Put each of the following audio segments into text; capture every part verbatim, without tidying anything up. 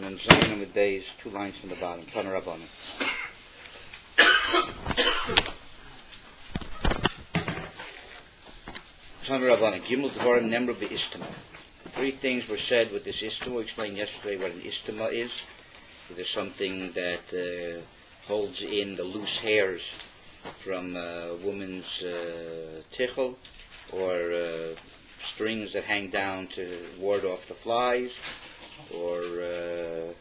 and Zayin with days, two lines from the bottom. Tana Rabbanan. Tana Rabbanan. Gimel Dvarim Nemru Be'istama. Three things were said with this istama. We explained yesterday what an istama is. It is something that uh, holds in the loose hairs from a woman's uh, tichel, or uh, strings that hang down to ward off the flies, or uh,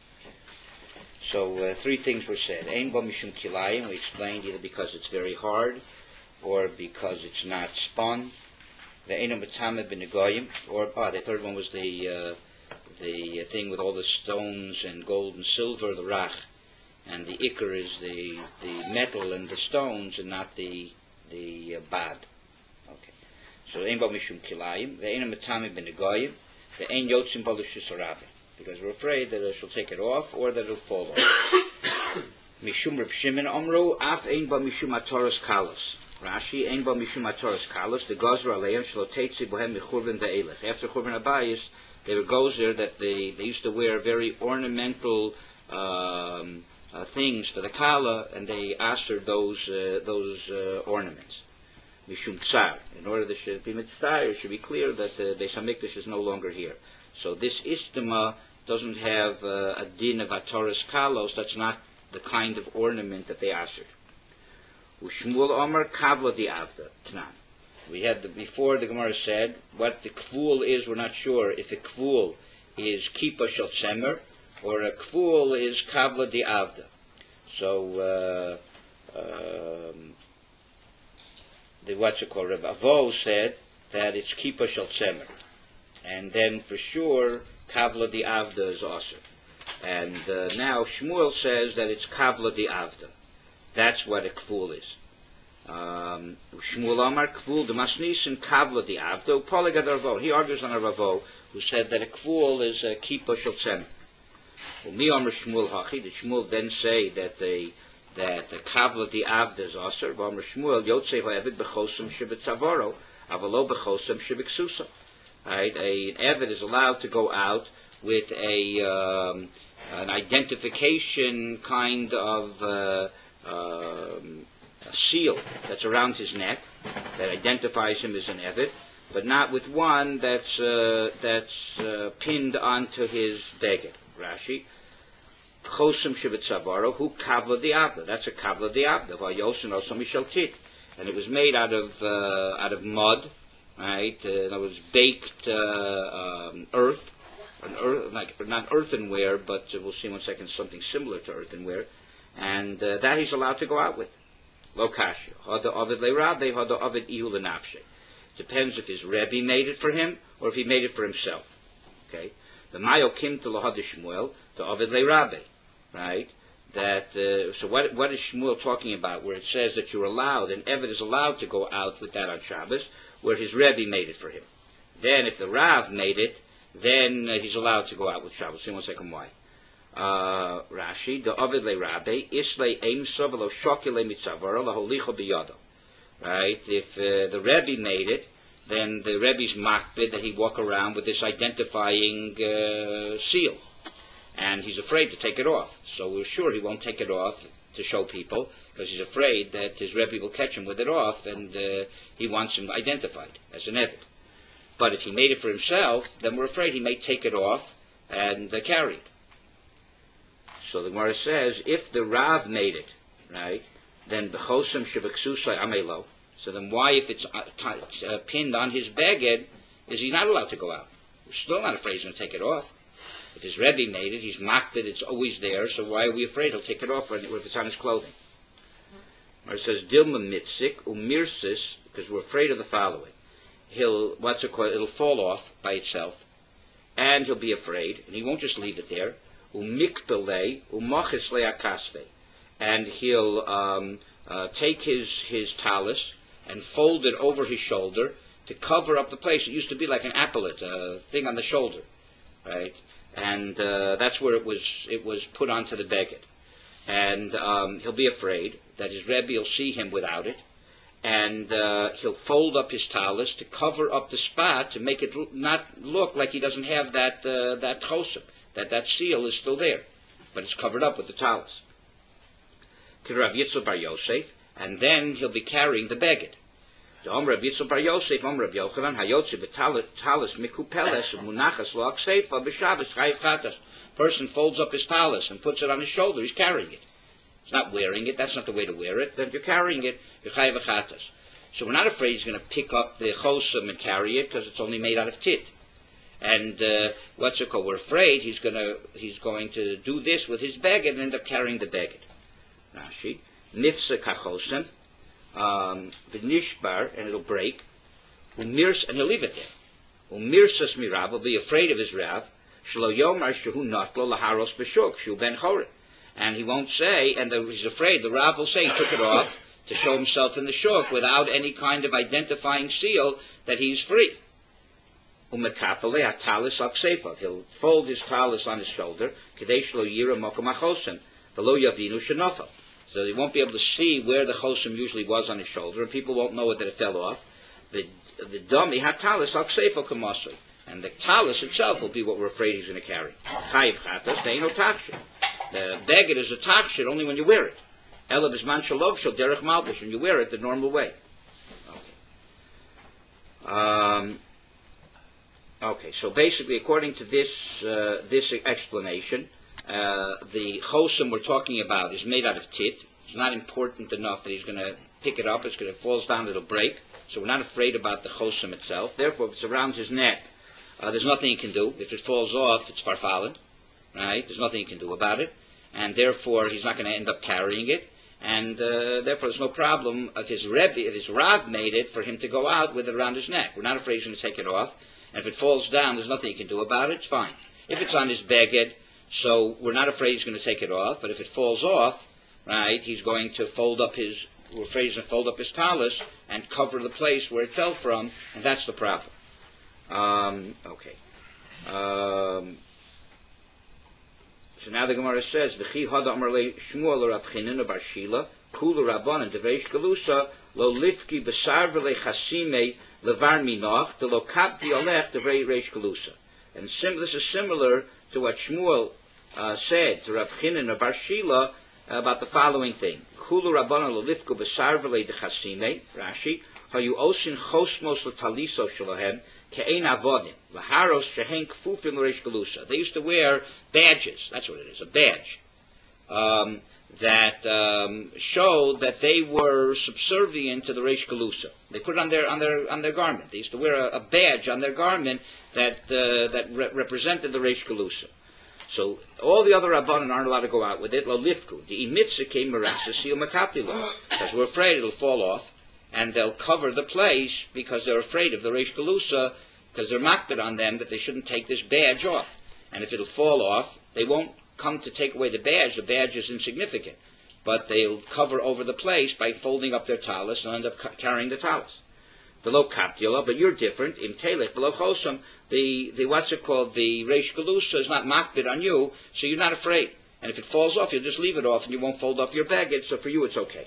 so uh, three things were said. Ein ba mishum kilayim, we explained, either because it's very hard or because it's not spun. The einu matame b'negoyim, or ah, the third one was the uh, the thing with all the stones and gold and silver, the rach, and the ikar is the the metal and the stones, and not the the uh, bad. Okay, so ein ba mishum kilayim, the einu matame b'negoyim, the ein yotzim ba l'shus harabe, because we're afraid that she'll take it off or that it'll fall off. Mishum Reb Shimon Amru, af ein ba mishum ataras kalos. Rashi, ein ba mishum ataras kalos, the gazra aleim shelo teitzi bohem mechurban de'elech. After Churban Abayis, there were gozer that they, they used to wear very ornamental um, uh, things for the kala, and they astered those uh, those uh, ornaments. Mishum tsar. In order that it should be mitzvah, it should be clear that the Beis HaMikdash is no longer here. So this istama doesn't have uh, a din of ataras kalos. That's not the kind of ornament that they astered. Ushmuel Omer Kavla di Avda Tnan. We had the, before the Gemara said what the kful is. We're not sure if a kful is Kipa Shel Tzemer or a kful is Kavla di Avda. So uh, um, the what's it called? Reb Avo said that it's Kipa Shel Tzemer, and then for sure Kavla di Avda is also. And uh, now Shmuel says that it's Kavla di Avda. That's what a kful is. Um, Shmuel Amar kful de masnis and Kavla di Avda Poligad Ravo. He argues on a Ravo who said that a kful is a Kipa Shel Tzemer. Well, mi Amar Shmuel Hachi. Did Shmuel then say that the that the Kavla di Avda is aser? Amar Shmuel Yotzei Ha'evid bechosam shebetzavaro avalo bechosam shebeksusa. Right, a, an Evid is allowed to go out with a um, an identification kind of uh, um, a seal that's around his neck that identifies him as an Evid, but not with one that's uh, that's uh, pinned onto his beged. Rashi, Chosam shebetzavaro hu kavla diavda. That's a kavla diavda. Vayosin also mishaltit, and it was made out of uh, out of mud. Right, uh, it was baked uh, um, earth, an earth, like not earthenware, but uh, we'll see in one second something similar to earthenware, and uh, that he's allowed to go out with. Lo kasha, hada avid le'rabe, hada avid ihu lenafshe. Depends if his rebbe made it for him or if he made it for himself. Okay, the mayo kim to lahad Shmuel, the avid le'rabe, right? That uh, so what what is Shmuel talking about? Where it says that you're allowed, and Evid is allowed to go out with that on Shabbos, where his Rebbe made it for him. Then, if the Rav made it, then uh, he's allowed to go out with Shabbos. See one second why. Uh, Rashi, the Ovid le Rabbe, Islay Eimsa v'lo Shokile Mitzavara l'holicho biyado. Right? If uh, the Rebbe made it, then the Rebbe's makbid that he walk around with this identifying uh, seal, and he's afraid to take it off. So we're sure he won't take it off to show people, because he's afraid that his Rebbe will catch him with it off, and uh, he wants him identified as an Evid. But if he made it for himself, then we're afraid he may take it off and uh, carry it. So the Gemara says, if the Rav made it, right, then the Chosam Shebeksusai Amelo. So then why, if it's uh, t- uh, pinned on his beged, is he not allowed to go out? We're still not afraid he's going to take it off. If his Rebbe made it, he's mocked that it's always there, so why are we afraid he'll take it off when, if it's on his clothing? Or it says, Dilma mitzik umirsis, because we're afraid of the following. He'll, what's it called, it'll fall off by itself, and he'll be afraid, and he won't just leave it there. Umikpele umachis leakaste, and he'll um, uh, take his, his talus and fold it over his shoulder to cover up the place. It used to be like an applet, a thing on the shoulder, right? And uh, that's where it was it was put onto the beged. And um, he'll be afraid that his Rebbe will see him without it, and uh, he'll fold up his talus to cover up the spot to make it not look like he doesn't have that uh, that chosem. that that seal is still there, but it's covered up with the talis. To Rav Yitzchak bar Yosef, and then he'll be carrying the beged. The Om Rav Yitzchak bar Yosef, Om Rav Yochanan, Hayotze b'talis mikupeles munachas lo akseifa b'Shabbos chayiv chatas. Person folds up his talis and puts it on his shoulder. He's carrying it. He's not wearing it. That's not the way to wear it. Then if you're carrying it, you're chayiv chatas. So we're not afraid he's going to pick up the chosam and carry it because it's only made out of tit. And uh, what's it called? We're afraid he's going to he's going to do this with his beged and end up carrying the beged. Rashi, nifsa kachosam, v'nishbar, and it'll break. Umirs, and he'll leave it there. Umirsas mirav, will be afraid of his rav. Shlo yomar shehu natlo laharos b'shuk shu ben choret, and he won't say, and the, he's afraid. The rav will say he took it off to show himself in the shuk without any kind of identifying seal that he's free. Umekapale atalis al kseifav, he'll fold his talis on his shoulder. Kedei shlo yira mokom achosim, v'lo yavinu shenofel. So he won't be able to see where the chosim usually was on his shoulder, and people won't know that it fell off. The the dummy had talis al kseifav kamasui, and the talis itself will be what we're afraid he's going to carry. Chayiv chatas, they ain't no takshir. The beged is a takshir only when you wear it. Ela b'zman shalov shel derech malbish, when you wear it the normal way. Okay. Um, okay. So basically, according to this uh, this explanation, uh, the chosim we're talking about is made out of tit. It's not important enough that he's going to pick it up. It's going to falls down, it'll break. So we're not afraid about the chosim itself. Therefore, if it's around his neck, uh, there's nothing he can do. If it falls off, it's farfalin, right? There's nothing he can do about it, and therefore he's not going to end up carrying it. And uh, therefore, there's no problem if his Rebbe, if his Rav made it for him to go out with it around his neck. We're not afraid he's going to take it off. And if it falls down, there's nothing he can do about it. It's fine. If it's on his beged, so we're not afraid he's going to take it off. But if it falls off, right, he's going to fold up his. We're afraid he's going to fold up his talis and cover the place where it fell from, and that's the problem. Um, okay. Um, So now the Gemara says, "V'chi hada amar le Shmuel Rav Chinina bar Shila, kula rabbanan deveish galusa lo lifki b'sar v'le chasime levar minoch de lo kapti olech devei reish galusa." And sim- this is similar to what Shmuel uh, said to Rav Chinina bar Shila about the following thing: "Kula rabbanan lo lifku b'sar v'le de chasime." Rashi, "Hayu osin chosmos letaliso shalahem." They used to wear badges. That's what it is, a badge, um, that um, showed that they were subservient to the Reish Galusa. They put it on their on their on their garment. They used to wear a, a badge on their garment that uh, that re- represented the Reish Galusa. So all the other Rabbanan aren't allowed to go out with it. Lo lifku the imitza came because we're afraid it'll fall off. And they'll cover the place because they're afraid of the Reish Galusa, because they're makbid on them that they shouldn't take this badge off. And if it'll fall off, they won't come to take away the badge. The badge is insignificant. But they'll cover over the place by folding up their talis and end up ca- carrying the talis. Below kaptula, but you're different. Im telech below chosam, the, the what's it called, the Reish Galusa is not makbid on you, so you're not afraid. And if it falls off, you'll just leave it off and you won't fold up your baggage, so for you it's okay.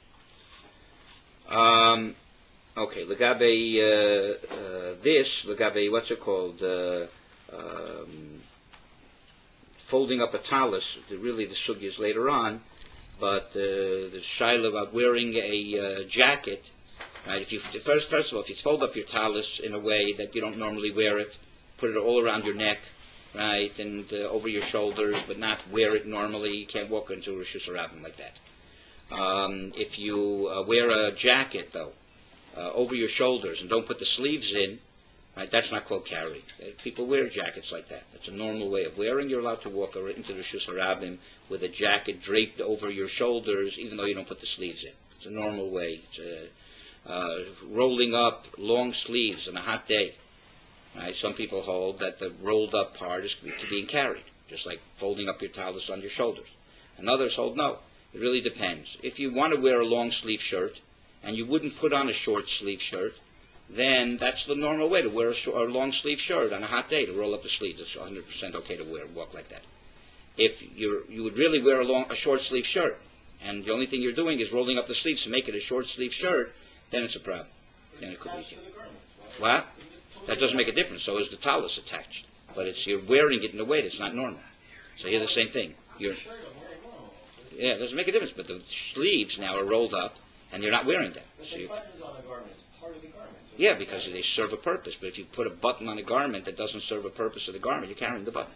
Um, okay, legabe uh, uh, this, legabe what's it called? Uh, um, folding up a talis. The, really, the sugi is later on, but uh, the shaila about wearing a uh, jacket. Right? If you first, first of all, if you fold up your talis in a way that you don't normally wear it, put it all around your neck, right, and uh, over your shoulders, but not wear it normally. You can't walk into Rosh Hashanah like that. Um, if you uh, wear a jacket, though, uh, over your shoulders and don't put the sleeves in, right, that's not called carrying. Uh, people wear jackets like that. That's a normal way of wearing. You're allowed to walk into the Rosh Hashanah with a jacket draped over your shoulders, even though you don't put the sleeves in. It's a normal way. It's uh, uh, rolling up long sleeves on a hot day. Right? Some people hold that the rolled up part is being carried, just like folding up your talis on your shoulders. And others hold no. It really depends. If you want to wear a long sleeve shirt and you wouldn't put on a short sleeve shirt, then that's the normal way to wear a, short, a long sleeve shirt on a hot day, to roll up the sleeves. It's one hundred percent okay to wear walk like that. If you you would really wear a long a short sleeve shirt and the only thing you're doing is rolling up the sleeves to make it a short sleeve shirt, then it's a problem. Then it could be. What? That doesn't make a difference. So is the talis attached. but it's you're wearing it in a way that's not normal. So here's the same thing. You're, yeah, it doesn't make a difference, but the sleeves now are rolled up, and you're not wearing them. But So the you, buttons on the garment is part of the garment. So yeah, because they serve a purpose. But if you put a button on a garment that doesn't serve a purpose of the garment, you're carrying the button.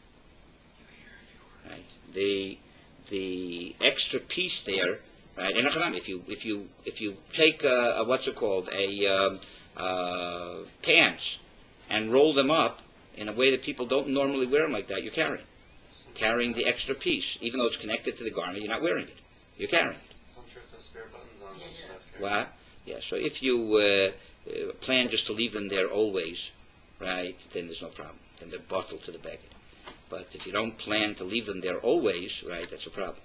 Right? The the extra piece there, right? And if you if you if you take a, a what's it called a um, uh, pants and roll them up in a way that people don't normally wear them like that, you're carrying carrying the extra piece, even though it's connected to the garment. You're not wearing it. You're carrying it. Some shirts have spare buttons on them, so that's good. Well, yeah. So if you uh, uh, plan just to leave them there always, right, then there's no problem. Then they're bottled to the baggage. But if you don't plan to leave them there always, right, that's a problem.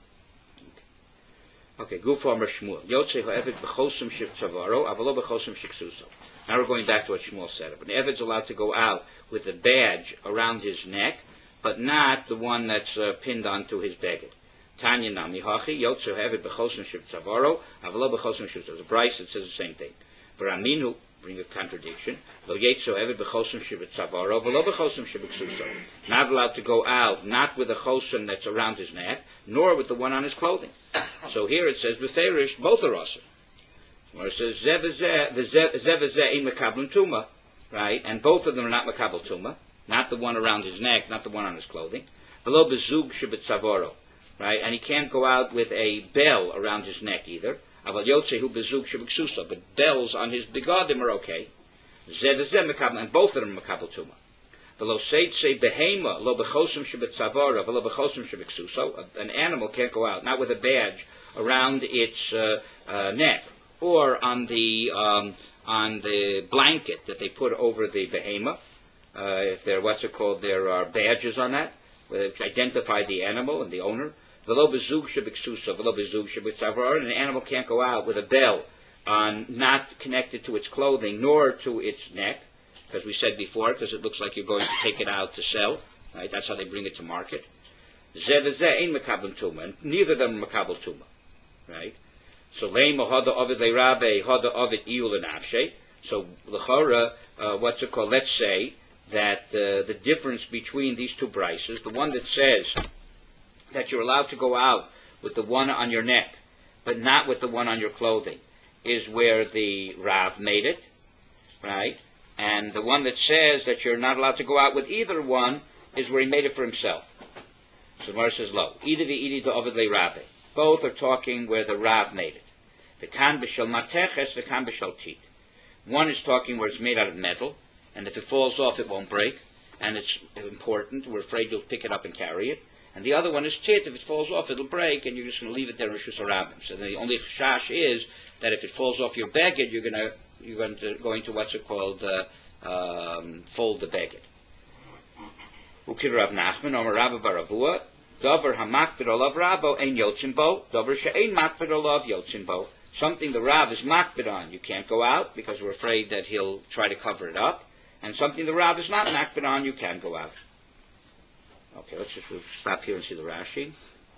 Okay, Gufo Amar Shmuel. Yotze ha'eved b'chosim shivtzavaro, avalo b'chosim shiksuso. Now we're going back to what Shmuel said. An eved's allowed to go out with a badge around his neck, but not the one that's uh, pinned onto his baggage. Tanya nami hachi yotze ha'eved b'chosim shivtzavaro, avalo b'chosim shiksuso. There's a Bryce that says the same thing. V'raminu, bring a contradiction. Lo yetzo eved b'chosim shivtzavaro, v'lo b'chosim shivksuso. Not allowed to go out, not with a chosim that's around his neck, nor with the one on his clothing. So here it says b'ferish, both are also. Where it says zev v'zeh, the zev v'zeh in mekabel tuma, right? And both of them are not mekabel tuma, not the one around his neck, not the one on his clothing. V'lo b'zug shivitzavaro, right? And he can't go out with a bell around his neck either. Aval yotzehu bezug shebeksusa, but bells on his begadim are okay. Zeh v'zeh mekabel, and both of them are mekabel tuma. V'lo seitze behema lo bechosim shebetzavara v'lo bechosim shebeksusa. An animal can't go out, not with a badge around its uh, uh, neck or on the um, on the blanket that they put over the behema. Uh, if they're what's it called, there are badges on that which identify the animal and the owner. V'lo bezug shebeksusa, v'lo bezug shebetzavara, and an animal can't go out with a bell on, not connected to its clothing nor to its neck, because we said before, because it looks like you're going to take it out to sell. Right? That's how they bring it to market. Zeh v'zeh ain't mekabel tuma, and neither of them are mekabel tuma. Right? So leima hada ovid leirabe hada ovid iul lenafshe. So l'chora, uh, what's it called? Let's say that uh, the difference between these two brises, the one that says that you're allowed to go out with the one on your neck, but not with the one on your clothing, is where the Rav made it, right? And the one that says that you're not allowed to go out with either one is where he made it for himself. So the Gemara says, lo, ida v'idi to ovid le Rabbe. Both are talking where the Rav made it. The kan b'shel mateches, the kan b'shel tit. One is talking where it's made out of metal, and if it falls off, it won't break, and it's important. We're afraid you'll pick it up and carry it. And the other one is tit. If it falls off, it'll break, and you're just going to leave it there in Rishus HaRabim. So the only chash is that if it falls off your baggage, you're going to you're going to going to what's it called uh, um, fold the baggage. Ukir Rav Nachman Omer Rabba Baravua Dover Hamakpid Olav Rabo Ein Yotzim Bo Dover She'ein Makpid Olav Yotzim Bo. Something the Rav is makpid on, you can't go out because we're afraid that he'll try to cover it up. And something the Rav is not makpid on, you can go out. Okay, let's just we'll stop here and see the Rashi.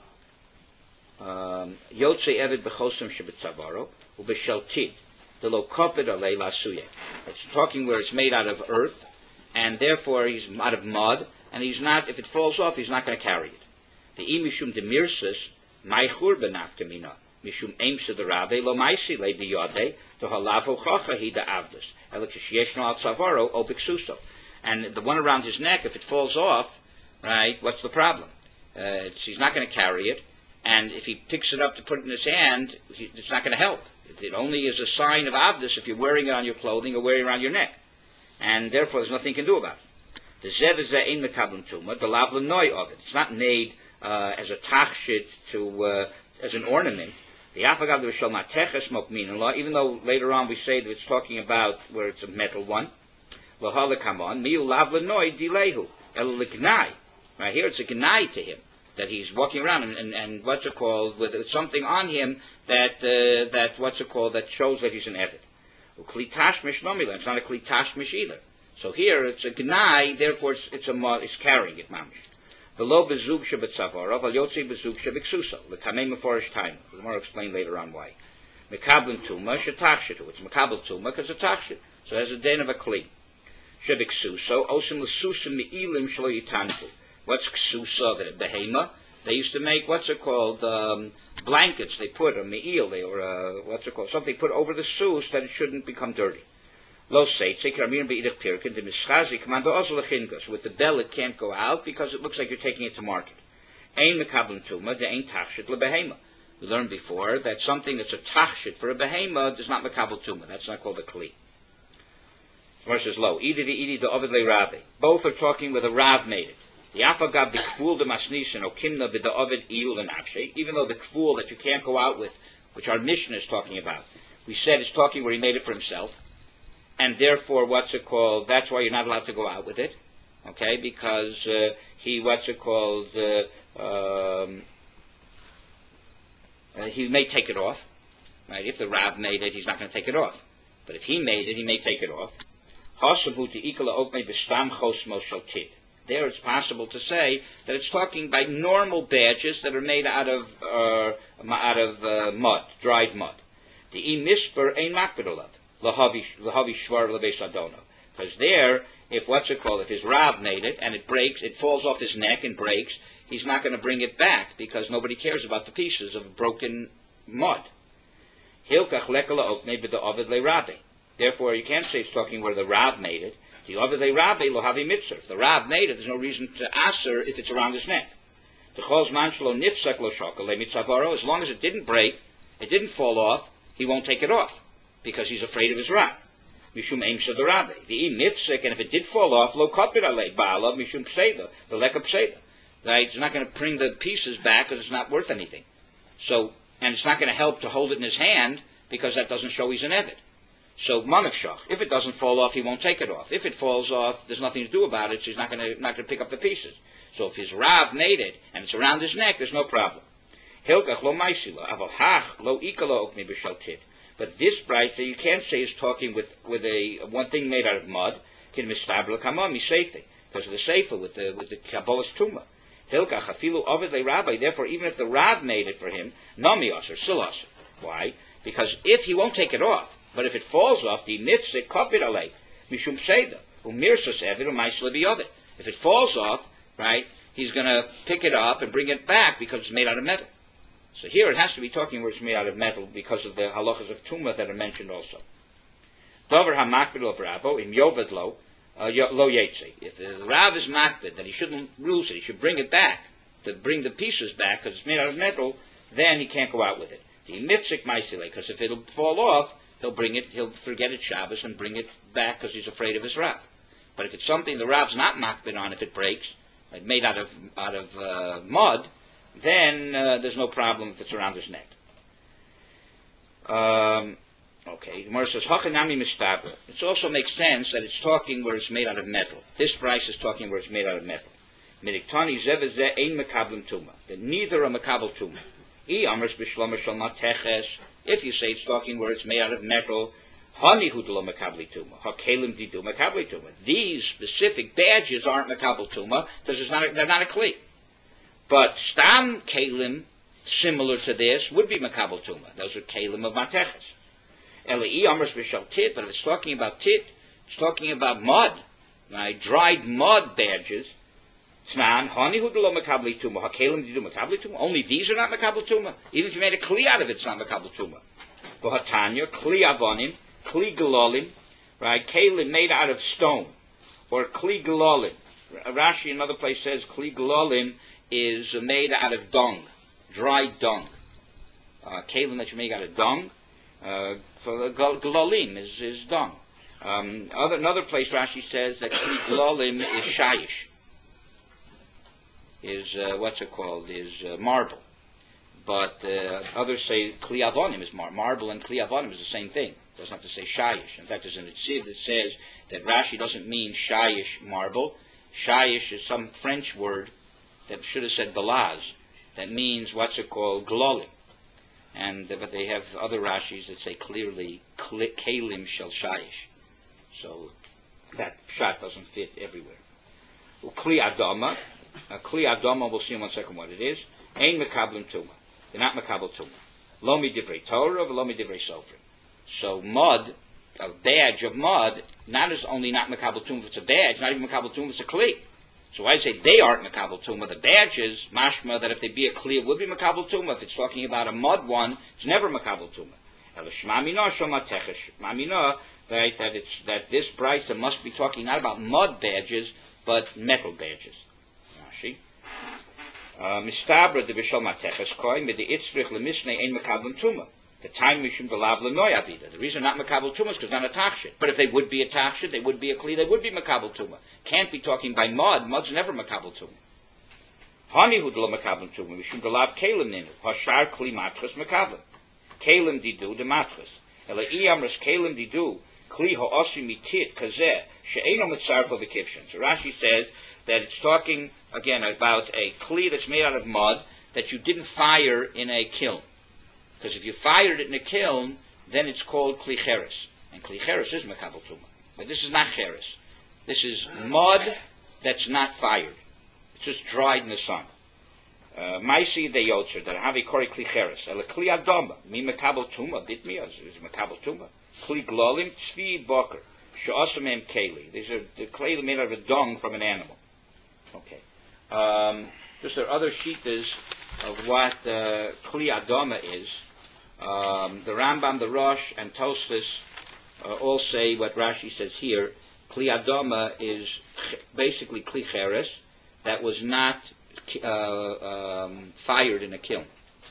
Yotze Eved B'chosim Shebetzavaro U'B'Sheltid Delo Kopid Alei Lasuye. It's talking where it's made out of earth, and therefore he's out of mud, and he's not. If it falls off, he's not going to carry it. The Imishum Demirsis Maichur Benafkamina Mishum Aimsa the Rabbe Lo Maisi Le Biyode to Halavo Chocha Hida Avdus Elikishiyeshno Al Tzavaro Obiksuso. And the one around his neck, if it falls off, right, what's the problem? Uh, it's, he's not going to carry it, and if he picks it up to put it in his hand, he, it's not going to help. It, it only is a sign of Avdus if you're wearing it on your clothing or wearing it around your neck, and therefore there's nothing you can do about it. The zev is in the kablan tuma, the lavla noi of it. It's not made uh, as a tachshit to uh, as an ornament. The afagav the shal mateches mokmin, even though later on we say that it's talking about where it's a metal one. Lahala kamon miu lavla noi dilehu el lignai. Right here, it's a gnai to him that he's walking around and, and, and what's it called with something on him that uh, that what's it called that shows that he's an eved. Uklitashmish nomila. It's not a klitashmish either. So here it's a gnai, therefore it's, it's a it's carrying it mamish. The lo bezug shebetzavara, val yotzi bezug shebeksusa. The kamei meforish time. The more explain later on why. Mekabel tuma shetachshitu. It's mekabel tuma because it's tachshit. So it has a din of a kli. Shebek suso, osim l'susa me'ilim shlo yitanku. What's ksusa, the behema? They used to make, what's it called, um, blankets they put, a me'il, they, or uh, what's it called, something put over the sus that it shouldn't become dirty. Lo seitzik, ramir be'idach pirkin, the mischazi, commando ozol lechingas. With the bell it can't go out because it looks like you're taking it to market. Ein mekablim tuma, de ein tachshit lebehema. We learned before that something that's a tachshit for a behema is not mekabel tuma. That's not called a kli. Gemara says, lo, idi the idi the ovid le rabbi. Both are talking with a rav made it. The afagav the kful the masnisin o kimna the ovid iul and akshay. Even though the kful that you can't go out with, which our mission is talking about, we said is talking where he made it for himself, and therefore what's it called? That's why you're not allowed to go out with it, okay? Because uh, he what's it called? Uh, um, uh, he may take it off, right? If the rav made it, he's not going to take it off. But if he made it, he may take it off. There it's possible to say that it's talking by normal badges that are made out of uh, out of uh, mud, dried mud. The e misper ein makbidolav lahavi lahavi shvar lebeis adono. Because there, if what's it called, if his rav made it and it breaks, it falls off his neck and breaks, he's not going to bring it back because nobody cares about the pieces of broken mud. Hilkach lekala okne b'da ovid le rabbi. Therefore, you can't say it's talking where the rav made it. The ovid le rabbi lo havi mitzvah. If the rav made it, there's no reason to aser if it's around his neck. The chol's man shlo nifsak lo shokal le mitzavaro. As long as it didn't break, it didn't fall off, he won't take it off because he's afraid of his rav. Mishum aim the rabbi. The e nifsak, and if it did fall off, lo kapir alei ba'alav mishum pseida. The leka pseida. Right? It's not going to bring the pieces back because it's not worth anything. So, and it's not going to help to hold it in his hand because that doesn't show he's an eved. So manavshach, if it doesn't fall off, he won't take it off. If it falls off, there's nothing to do about it, so he's not going to not going to pick up the pieces. So if his rav made it and it's around his neck, there's no problem. Hilkach lo maisila, aval hach lo ikalo okni b'shaltit. But this brayta you can't say is talking with with a one thing made out of mud. Kin mistabla kama miseife, because of the seifa with the with the kabbalas tuma. Hilkach afilu ovid le rabbi. Therefore, even if the rav made it for him, nami aser sil aser. Why? Because if he won't take it off. But if it falls off, the nitzik kapir alei mishum pseida umirsas eved u'maisle biyodeh. If it falls off, right, he's going to pick it up and bring it back because it's made out of metal. So here it has to be talking where it's made out of metal because of the halachas of tumah that are mentioned also. Dover hamakbid of rabo im yoved lo lo yetze. If the rav is makbid that he shouldn't lose it, he should bring it back to bring the pieces back because it's made out of metal. Then he can't go out with it. The nitzik maisile, because if it'll fall off, he'll bring it, he'll forget it Shabbos and bring it back because he's afraid of his rav. But if it's something the rav's not makbid on, if it breaks, like made out of out of uh, mud, then uh, there's no problem if it's around his neck. Um, okay, the Gemara says, Hachanami mistabra. It also makes sense that it's talking where it's made out of metal. This price is talking where it's made out of metal. Midiktani zeveze ein mekablim tuma. That neither are mekabel tuma. I amers b'shlomo shal mateches. If you say it's talking where it's made out of metal, these specific badges aren't makabel tuma because it's not a, they're not a kli. But stam kalim, similar to this, would be makabel tuma. Those are kalim of mateches. Eli amers b'shal tit, but if it's talking about tit, it's talking about mud, right? Dried mud badges. Only these are not makabel tuma. Even if you made a kli out of it, it's not makabel tuma. V'hatanya kli avonim, kli galolim, right? Kalim made out of stone, or kli galolim. Rashi in another place says kli galolim is made out of dung, dried dung. Uh, kalim that you make out of dung, uh, for the galolim is is dung. Um, other another place Rashi says that kli galolim is shayish. Is uh, what's it called? Is uh, marble, but uh, others say kli avonim is mar- marble, and kli avonim is the same thing. It doesn't have to say shayish. In fact, there's an etziv that says that Rashi doesn't mean shayish marble. Shayish is some French word that should have said galaz. That means what's it called? Glolim. And uh, but they have other Rashis that say clearly kli- kalim shel shayish. So that shot doesn't fit everywhere. Kli adama. A kli adama, we'll see in one second what it is. Ein mekablim tuma. They're not mekabel tuma. Lo mi divrei Torah, lo mi divrei sofrim. So mud a badge of mud, not as only not Makabal Tumah if it's a badge, not even Makabal Tumah if it's a Kli. So I say they aren't Makabal Tumah. The badges, mashma, that if they be a Kli, it would be Makabal Tumah. If it's talking about a mud one, it's never Makabal Tumah. Right, that it's that this brisa must be talking not about mud badges, but metal badges. Rashi. Mistabra de b'shal mateches koi mit the itzrich lemisnei ein Makabal Tumah. The time mishum belav lenoy avida. The reason not Makabal Tumah is because not a tachshit. But if they would be a tachshit, they would be a kli, they would be Makabal Tumah. Can't be talking by mud. Mud's never Makabal Tumah. Hani hu lo Makabal Tumah mishum belav kelim ninu. Hashar kli matras Makabal. Kelim didu de matras. Ela iyamras kelim didu kli ha'osi mitit kazeh she'eno mitzarfo v'kivshin. So Rashi says that it's talking again about a kli that's made out of mud that you didn't fire in a kiln. Because if you fired it in a kiln, then it's called kli cheres. And kli cheres is Makabal Tumah. But this is not cheres. This is mud that's not fired. It's just dried in the sun. Maisi de yotzer, that have a kori kli cheres. Ela kli adoma, mi Makabal Tumah, bit me, is Makabal Tumah. Kli glolim, tzvi boker, she'osamem keli. These are the clay made out of a dung from an animal. Okay. Um, just there are other shitas of what uh, kli adoma is. Um, the Rambam, the Rosh, and Tosfos uh, all say what Rashi says here. Kli adoma is ch- basically kli cheres that was not uh, um, fired in a kiln.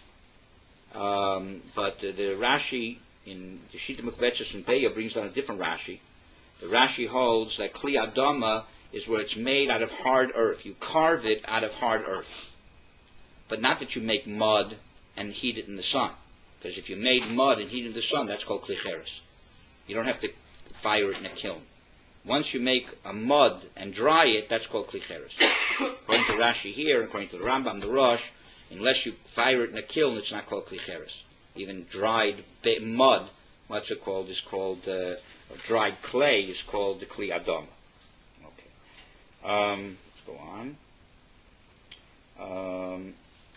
Um, but uh, the Rashi in the Shita Mukvetzes and Beya brings down a different Rashi. The Rashi holds that kli adoma is where it's made out of hard earth. You carve it out of hard earth. But not that you make mud and heat it in the sun. Because if you made mud and heat it in the sun, that's called kli cheres. You don't have to fire it in a kiln. Once you make a mud and dry it, that's called kli cheres. According to Rashi here, according to the Rambam, the Rosh, unless you fire it in a kiln, it's not called kli cheres. Even dried ba- mud, what's it called, is called, uh, dried clay is called the kli adoma. Okay. Um, let's go on. Um,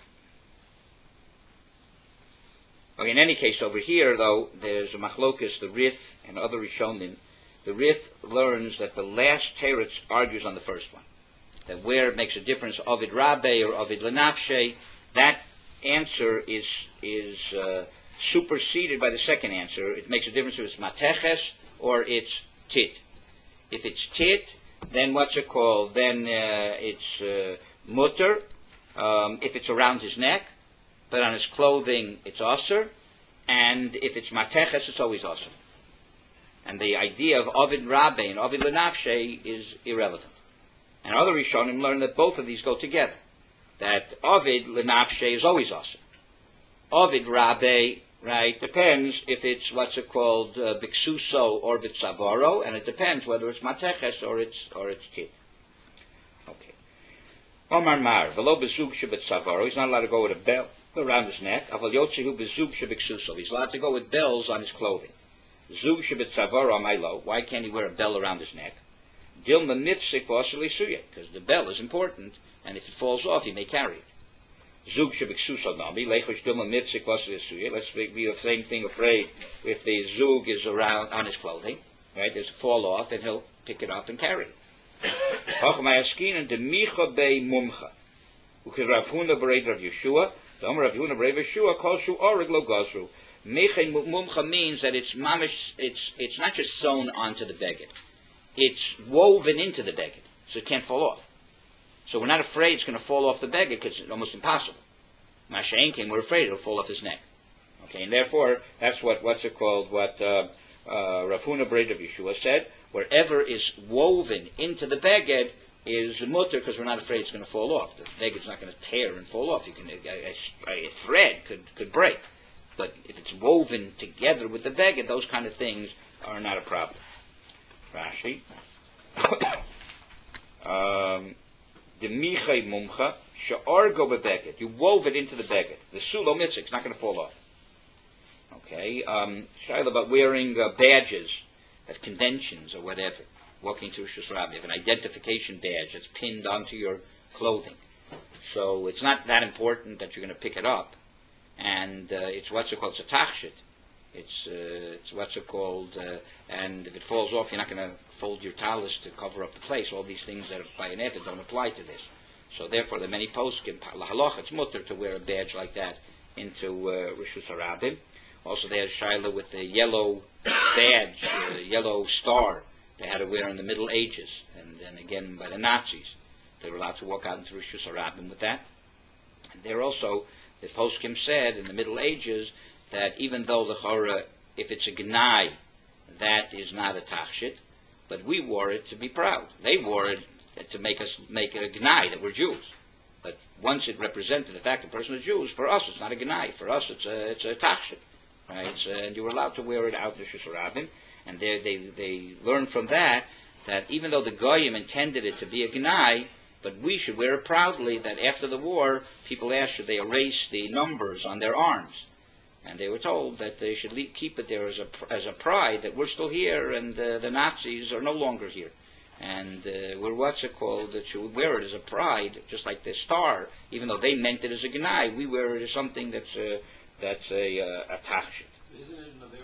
Okay, in any case, over here, though, there's a machlokus, the Rith, and other Rishonim. The Rith learns that the last teretz argues on the first one. That where it makes a difference, Ovid Rabbe or Ovid Lenafshe, that answer is is uh, superseded by the second answer. It makes a difference if it's Mateches or it's Tit. If it's Tit, then what's it called? Then uh, it's uh, Mutter. Um, if it's around his neck, but on his clothing, it's Osir, and if it's Mateches, it's always Osir. And the idea of Ovid Rabbe and Ovid Lenafshe is irrelevant. And other Rishonim learn that both of these go together, that Ovid Lenafshe is always Osir. Ovid Rabbe, right, depends if it's what's it called, uh, Biksuso or Bitsavoro, and it depends whether it's Mateches or it's, or it's Tit. Okay. Omar Mar, Velo Bezug Shebetzavoro, he's not allowed to go with a bell around his neck. Aval Yotzehu Bezug Shebiksuso, he's allowed to go with bells on his clothing. Zug Shebetzavoro Amailo, why can't he wear a bell around his neck? Dilma Nitsik Vasalisuya, because the bell is important, and if it falls off, he may carry it. Zug Shebiksuso Nami, Lechosh Dilma Nitsik Vasalisuya, let's be the same thing afraid if the Zug is around on his clothing, right? There's a fall off, and he'll pick it up and carry it. Hochmayaskin and Demicha Bei Mumcha. Ukirafuna Bered Rav Yeshua, the Omer Rav Yeshua Bered Yeshua, Koshu Orig Lo Gosru. Mechay Mumcha means that it's mamish, it's it's not just sewn onto the beged. It's woven into the beged, so it can't fall off. So we're not afraid it's going to fall off the beged because it's almost impossible. Masha'en came, we're afraid it'll fall off his neck. Okay, and therefore, that's what, what's it called, what uh, uh, Rav Huna Bered of Yeshua said, wherever is woven into the beged is mutter because we're not afraid it's going to fall off. The beged's not going to tear and fall off. You can, a, a, a thread could, could break. But if it's woven together with the beged, those kind of things are not a problem. Rashi. The michai mumcha she'ar go beged. You wove it into the beged. The sulo mitzvah, it's not going to fall off. Okay. Um, Shaila about wearing uh, badges at conventions or whatever. Walking through Rosh Hashanah, you have an identification badge that's pinned onto your clothing. So it's not that important that you're going to pick it up. And uh, it's what's it called, it's a tachshit. It's, uh, it's what's it called, uh, and if it falls off, you're not going to fold your talus to cover up the place. All these things that are by an ether don't apply to this. So therefore, the many poskim, lahaloch, it's mutter to wear a badge like that into uh, Rishus Harabim. Also, there's Shiloh with the yellow badge, uh, yellow star they had to wear in the Middle Ages, and then again by the Nazis. They were allowed to walk out into Rishus Harabim with that. And there also, the poskim said in the Middle Ages that even though the Chorah, if it's a Gnai, that is not a Tachshit, but we wore it to be proud. They wore it to make us make it a Gnai that we're Jews. But once it represented the fact that the person is Jews, for us it's not a Gnai. For us it's a it's a Tachshit. Right? It's a, and you were allowed to wear it out to Shusharabim. And they, they, they learned from that that even though the Goyim intended it to be a Gnai, but we should wear it proudly, that after the war, people asked should they erase the numbers on their arms. And they were told that they should le- keep it there as a, as a pride, that we're still here and uh, the Nazis are no longer here. And uh, we're, what's it called, that you wear it as a pride, just like the star, even though they meant it as a Gnai, we wear it as something that's a, that's a, uh, a tachshit. Isn't it another